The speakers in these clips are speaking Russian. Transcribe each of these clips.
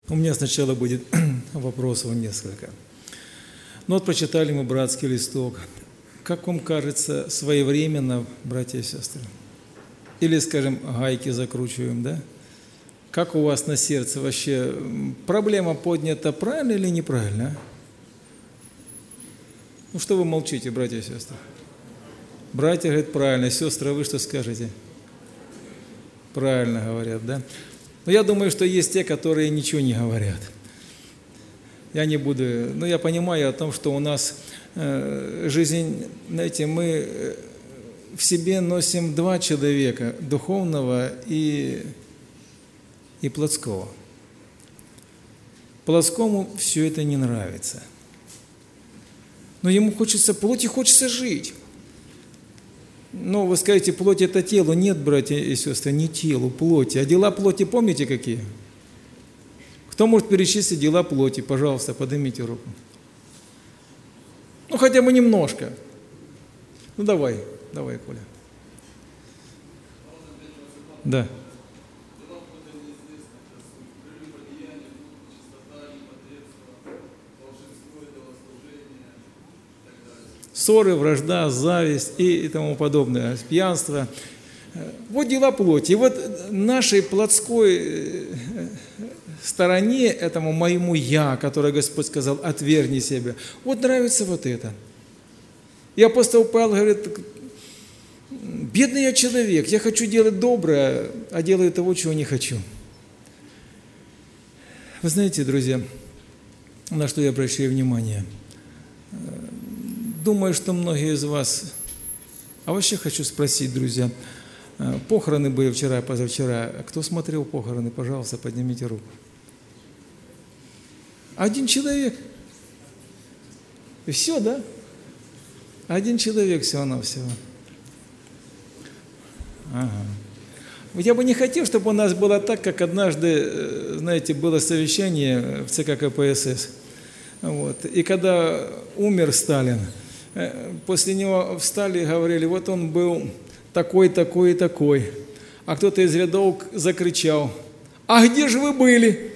У меня сначала будет вопросов несколько. Ну вот прочитали мы братский листок. Как вам кажется, своевременно, братья и сестры? Или, скажем, гайки закручиваем, да? Как у вас на сердце вообще? Проблема поднята правильно или неправильно? Ну что вы молчите, братья и сестры? Братья говорят правильно, сестры, а вы что скажете? Правильно говорят, да? Но я думаю, что есть те, которые ничего не говорят. Я не буду, но я понимаю о том, что у нас жизнь, знаете, мы в себе носим два человека, духовного и плотского. Плотскому все это не нравится. Но ему хочется, плоти хочется жить. Ну, вы скажете, плоть – это тело. Нет, братья и сестры, не телу, плоти. А дела плоти помните какие? Кто может перечислить дела плоти? Пожалуйста, поднимите руку. Ну, хотя бы немножко. Ну, давай, Коля. Да. Ссоры, вражда, зависть и тому подобное, пьянство. Вот дела плоти. И вот нашей плотской стороне, этому моему «я», которое Господь сказал, отвергни себя, вот нравится вот это. И апостол Павел говорит, бедный я человек, я хочу делать доброе, а делаю того, чего не хочу. Вы знаете, друзья, на что я обращаю внимание? Думаю, что многие из вас... А вообще хочу спросить, друзья, похороны были вчера, позавчера. Кто смотрел похороны, пожалуйста, поднимите руку. Один человек. И все, да? Один человек всего-навсего. Ага. Я бы не хотел, чтобы у нас было так, как однажды, знаете, было совещание в ЦК КПСС. Вот. И когда умер Сталин, после него встали и говорили, вот он был такой, такой и такой. А кто-то из рядов закричал, а где же вы были?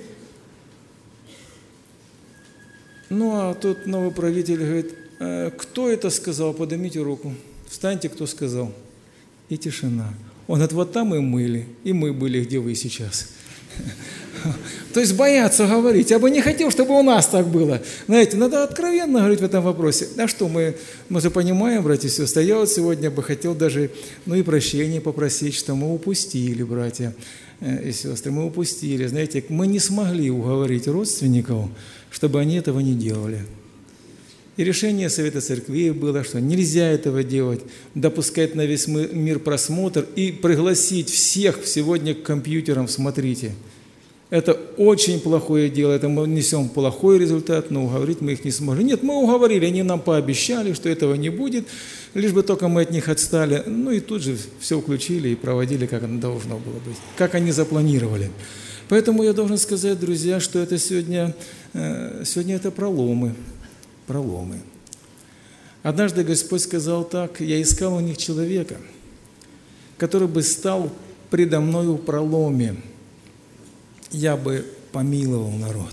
Ну, а тут новый правитель говорит, кто это сказал? Поднимите руку. Встаньте, кто сказал. И тишина. Он говорит, вот там и мы были, где вы сейчас. То есть боятся говорить. Я бы не хотел, чтобы у нас так было. Знаете, надо откровенно говорить в этом вопросе. А что, мы же понимаем, братья и сестры, я вот сегодня бы хотел даже, и прощения попросить, что мы упустили, братья и сестры, мы упустили. Знаете, мы не смогли уговорить родственников, чтобы они этого не делали. И решение Совета Церквей было, что нельзя этого делать, допускать на весь мир просмотр и пригласить всех сегодня к компьютерам, смотрите. Это очень плохое дело, это мы несем плохой результат, но уговорить мы их не сможем. Нет, мы уговорили, они нам пообещали, что этого не будет, лишь бы только мы от них отстали. И тут же все включили и проводили, как оно должно было быть, как они запланировали. Поэтому я должен сказать, друзья, что это сегодня это проломы. Однажды Господь сказал так, я искал у них человека, который бы стал предо мною в проломе, я бы помиловал народ.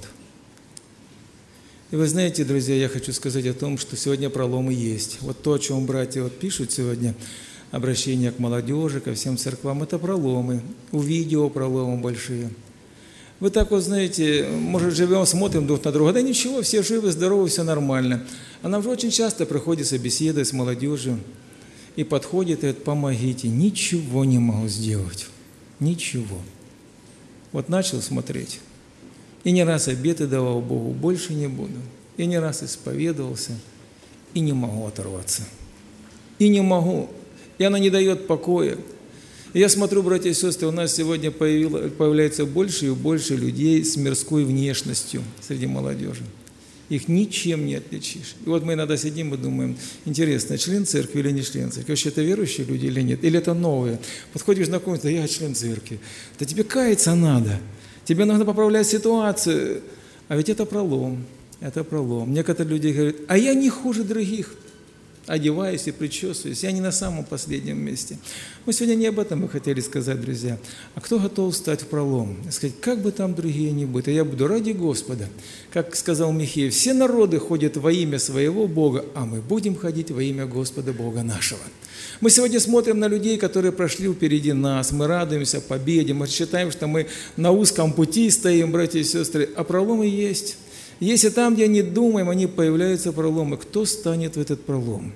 И вы знаете, друзья, я хочу сказать о том, что сегодня проломы есть. Вот то, о чем братья пишут сегодня, обращение к молодежи, ко всем церквам, это проломы, у видео проломы большие. Вы так вот знаете, может, живем, смотрим друг на друга, да ничего, все живы, здоровы, все нормально. А нам же очень часто приходится беседовать с молодежью, и подходит и говорит, помогите, ничего не могу сделать, ничего. Вот начал смотреть, и не раз обеты давал Богу, больше не буду, и не раз исповедовался, и не могу оторваться, и не могу, и она не дает покоя. Я смотрю, братья и сестры, у нас сегодня появляется больше и больше людей с мирской внешностью среди молодежи. Их ничем не отличишь. И вот мы иногда сидим и думаем, интересно, член церкви или не член церкви? Вообще это верующие люди или нет? Или это новые? Подходишь знакомиться, я член церкви. Да тебе каяться надо. Тебе надо поправлять ситуацию. А ведь это пролом. Это пролом. Некоторые люди говорят, а я не хуже других. одеваюсь и причесываюсь. Я не на самом последнем месте. Мы сегодня не об этом мы хотели сказать, друзья. А кто готов встать в пролом и сказать, как бы там другие ни были, я буду ради Господа. Как сказал Михеев, все народы ходят во имя своего Бога, а мы будем ходить во имя Господа Бога нашего. Мы сегодня смотрим на людей, которые прошли впереди нас, мы радуемся победе, мы считаем, что мы на узком пути стоим, братья и сестры, а проломы есть. Если там, где не думаем, они появляются проломы, кто станет в этот пролом?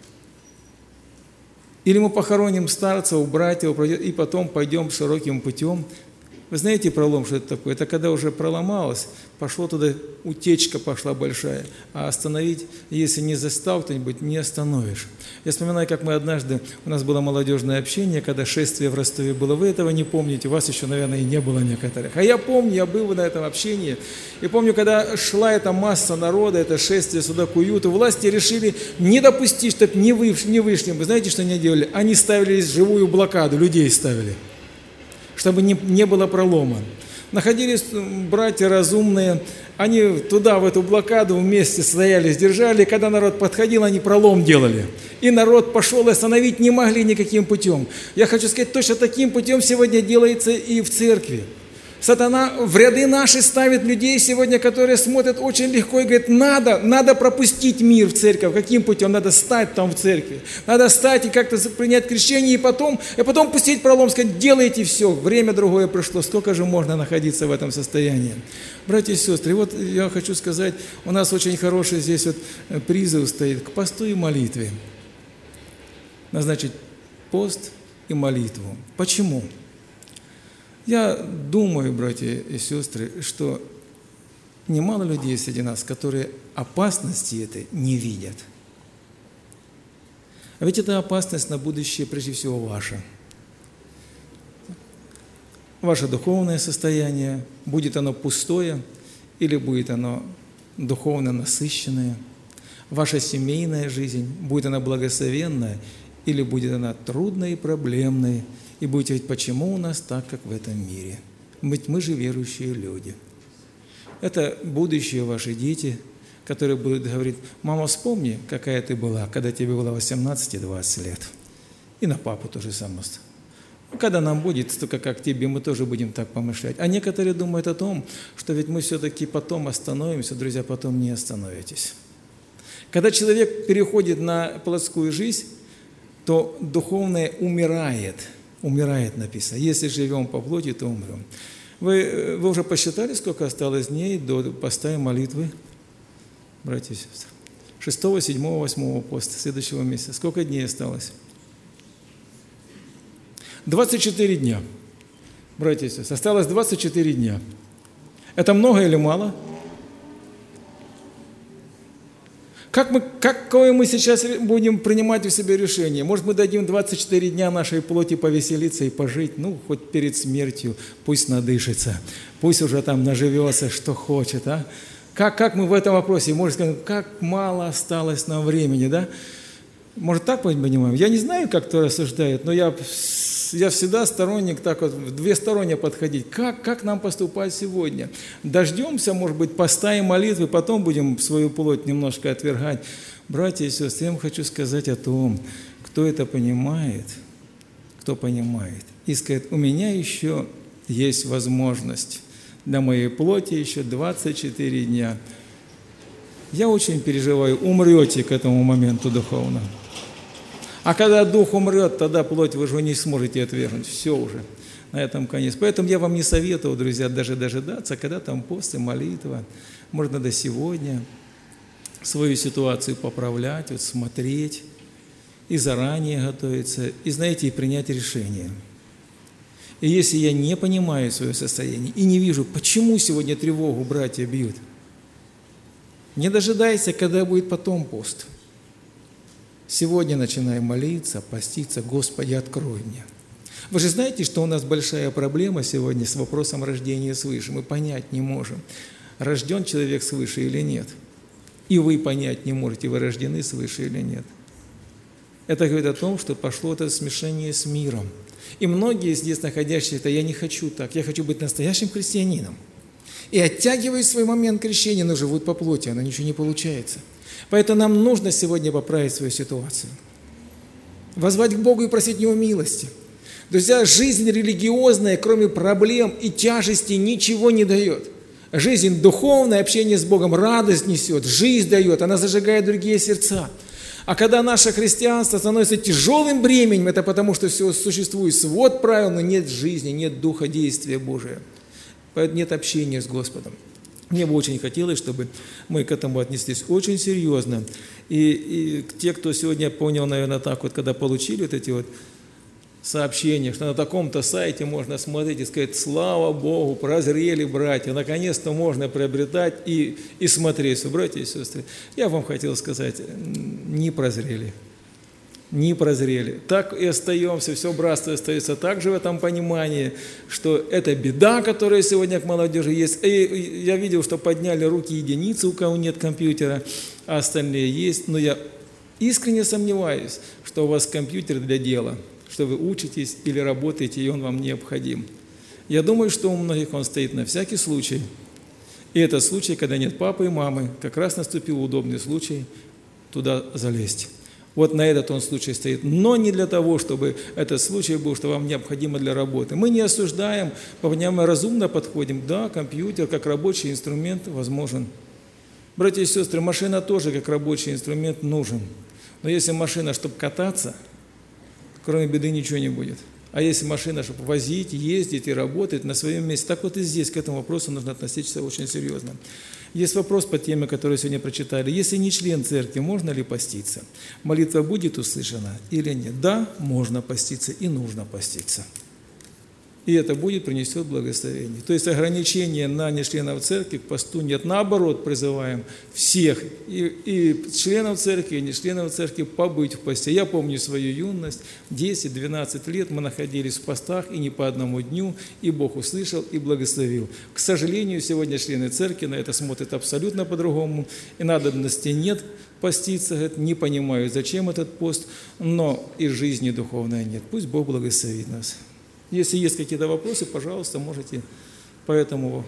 Или мы похороним старца, убрать его, и потом пойдем широким путем. Вы знаете пролом, что это такое? Это когда уже проломалось, пошло туда, утечка пошла большая, а остановить, если не застал кто-нибудь, не остановишь. Я вспоминаю, как мы однажды, у нас было молодежное общение, когда шествие в Ростове было. Вы этого не помните, у вас еще, наверное, и не было некоторых. А я помню, я был на этом общении, и помню, когда шла эта масса народа, это шествие сюда к уюту, власти решили не допустить, чтобы не вышли. Вы знаете, что они делали? Они ставили живую блокаду, людей ставили, чтобы не было пролома. Находились братья разумные, они туда, в эту блокаду вместе стояли, сдержали, когда народ подходил, они пролом делали. И народ пошел, и остановить не могли никаким путем. Я хочу сказать, точно таким путем сегодня делается и в церкви. Сатана в ряды наши ставит людей сегодня, которые смотрят очень легко и говорят, надо пропустить мир в церковь. Каким путем? Надо стать там в церкви. Надо стать и как-то принять крещение, и потом пустить пролом, сказать, делайте все, время другое пришло. Сколько же можно находиться в этом состоянии? Братья и сестры, вот я хочу сказать, у нас очень хороший здесь вот призыв стоит к посту и молитве. Назначить пост и молитву. Почему? Я думаю, братья и сестры, что немало людей среди нас, которые опасности этой не видят. А ведь это опасность на будущее, прежде всего, ваша. Ваше духовное состояние, будет оно пустое или будет оно духовно насыщенное. Ваша семейная жизнь, будет она благословенная или будет она трудной и проблемной. И будете говорить, почему у нас так, как в этом мире? Ведь мы же верующие люди. Это будущие ваши дети, которые будут говорить, мама, вспомни, какая ты была, когда тебе было 18 и 20 лет. И на папу тоже самое. Когда нам будет столько, как тебе, мы тоже будем так помышлять. А некоторые думают о том, что ведь мы все-таки потом остановимся, друзья, потом не остановитесь. Когда человек переходит на плотскую жизнь, то духовное умирает. Умирает, написано. Если живем по плоти, то умрем. Вы уже посчитали, сколько осталось дней до поста и молитвы, братья и сестры? 6, 7, 8 поста следующего месяца. Сколько дней осталось? 24 дня. Братья и сестры, осталось 24 дня. Это много или мало? Какое мы сейчас будем принимать у себя решение? Может, мы дадим 24 дня нашей плоти повеселиться и пожить, хоть перед смертью, пусть надышится, пусть уже там наживется, что хочет, а? Как мы в этом вопросе, может сказать, как мало осталось нам времени, да? Может, так понимаем? Я не знаю, как кто рассуждает, но я всегда сторонник так вот в двусторонне подходить. Как нам поступать сегодня? Дождемся, может быть, поста и молитвы, потом будем свою плоть немножко отвергать. Братья и сестры, я вам хочу сказать о том, кто это понимает, и сказать, у меня еще есть возможность, для моей плоти еще 24 дня. Я очень переживаю, умрете к этому моменту духовно. А когда дух умрет, тогда плоть вы же не сможете отвергнуть. Все уже, на этом конец. Поэтому я вам не советую, друзья, даже дожидаться, когда там пост и молитва. Может, надо сегодня свою ситуацию поправлять, вот смотреть, и заранее готовиться, и, знаете, и принять решение. И если я не понимаю свое состояние и не вижу, почему сегодня тревогу братья бьют, не дожидайся, когда будет потом пост. Сегодня начинаем молиться, поститься, Господи, открой мне. Вы же знаете, что у нас большая проблема сегодня с вопросом рождения свыше. Мы понять не можем, рожден человек свыше или нет. И вы понять не можете, вы рождены свыше или нет. Это говорит о том, что пошло это смешение с миром. И многие здесь находящиеся, я не хочу так, я хочу быть настоящим христианином. И оттягивают свой момент крещения, но живут по плоти, оно ничего не получается. Поэтому нам нужно сегодня поправить свою ситуацию. Воззвать к Богу и просить у Него милости. Друзья, жизнь религиозная, кроме проблем и тяжести, ничего не дает. Жизнь духовная, общение с Богом радость несет, жизнь дает, она зажигает другие сердца. А когда наше христианство становится тяжелым бременем, это потому, что все существует свод правил, но нет жизни, нет духа действия Божия. Поэтому нет общения с Господом. Мне бы очень хотелось, чтобы мы к этому отнеслись очень серьезно. И те, кто сегодня понял, наверное, так вот, когда получили вот эти вот сообщения, что на таком-то сайте можно смотреть и сказать: слава Богу, прозрели братья, наконец-то можно приобретать и смотреть. Братья и сестры, я вам хотел сказать, не прозрели. Не прозрели. Так и остаемся, все братство остается также в этом понимании, что это беда, которая сегодня к молодежи есть. И я видел, что подняли руки единицы, у кого нет компьютера, а остальные есть. Но я искренне сомневаюсь, что у вас компьютер для дела, что вы учитесь или работаете, и он вам необходим. Я думаю, что у многих он стоит на всякий случай. И это случай, когда нет папы и мамы, как раз наступил удобный случай туда залезть. Вот на этот он случай стоит. Но не для того, чтобы этот случай был, что вам необходимо для работы. Мы не осуждаем, мы разумно подходим. Да, компьютер как рабочий инструмент возможен. Братья и сестры, машина тоже как рабочий инструмент нужен. Но если машина, чтобы кататься, кроме беды ничего не будет. А если машина, чтобы возить, ездить и работать на своем месте, так вот и здесь к этому вопросу нужно относиться очень серьезно. Есть вопрос по теме, которую сегодня прочитали. Если не член церкви, можно ли поститься? Молитва будет услышана или нет? Да, можно поститься и нужно поститься. И это принесет благословение. То есть ограничения на нечленов церкви к посту нет. Наоборот, призываем всех, и членов церкви, и нечленов церкви побыть в посте. Я помню свою юность, 10-12 лет мы находились в постах, и не по одному дню, и Бог услышал и благословил. К сожалению, сегодня члены церкви на это смотрят абсолютно по-другому, и надобности нет поститься, говорят, не понимают, зачем этот пост, но и жизни духовной нет. Пусть Бог благословит нас. Если есть какие-то вопросы, пожалуйста, можете поэтому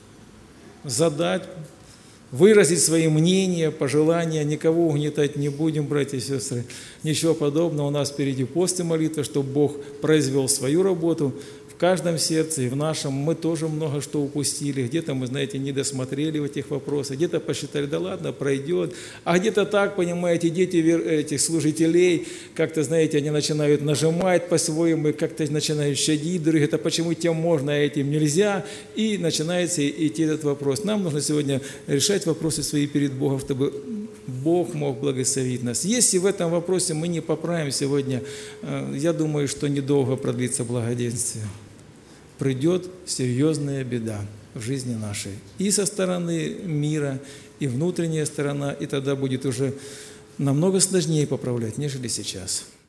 задать, выразить свои мнения, пожелания. Никого угнетать не будем, братья и сестры. Ничего подобного. У нас впереди пост и молитва, чтобы Бог произвел свою работу в каждом сердце и в нашем. Мы тоже много что упустили. Где-то мы, знаете, не досмотрели в этих вопросах. Где-то посчитали, да ладно, пройдет. А где-то так, понимаете, дети этих служителей, как-то, знаете, они начинают нажимать по-своему, как-то начинают щадить других. Это почему тем можно, а этим нельзя. И начинается идти этот вопрос. Нам нужно сегодня решать вопросы свои перед Богом, чтобы Бог мог благословить нас. Если в этом вопросе мы не поправим сегодня, я думаю, что недолго продлится благоденствие. Придет серьезная беда в жизни нашей. И со стороны мира, и внутренняя сторона, и тогда будет уже намного сложнее поправлять, нежели сейчас.